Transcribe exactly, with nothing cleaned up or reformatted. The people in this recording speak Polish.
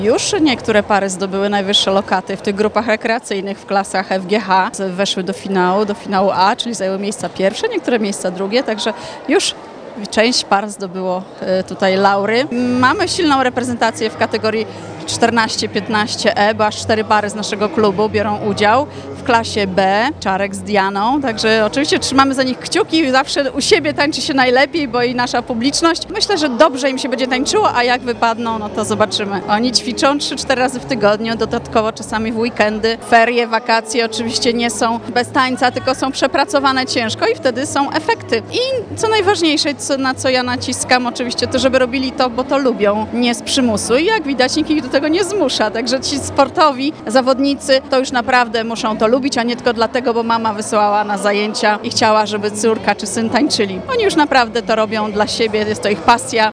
Już niektóre pary zdobyły najwyższe lokaty w tych grupach rekreacyjnych w klasach F G H. Weszły do finału, do finału A, czyli zajęły miejsca pierwsze, niektóre miejsca drugie, także już część par zdobyło tutaj laury. Mamy silną reprezentację w kategorii czternaście piętnaście E, bo aż cztery pary z naszego klubu biorą udział w klasie B, Czarek z Dianą, także oczywiście trzymamy za nich kciuki, zawsze u siebie tańczy się najlepiej, bo i nasza publiczność. Myślę, że dobrze im się będzie tańczyło, a jak wypadną, no to zobaczymy. Oni ćwiczą trzy cztery razy w tygodniu, dodatkowo czasami w weekendy, ferie, wakacje oczywiście nie są bez tańca, tylko są przepracowane ciężko i wtedy są efekty. I co najważniejsze, co, na co ja naciskam oczywiście, to żeby robili to, bo to lubią, nie z przymusu i jak widać nikt ich do tego nie zmusza, także ci sportowi zawodnicy to już naprawdę muszą to lubić, a nie tylko dlatego, bo mama wysłała na zajęcia i chciała, żeby córka czy syn tańczyli. Oni już naprawdę to robią dla siebie, jest to ich pasja.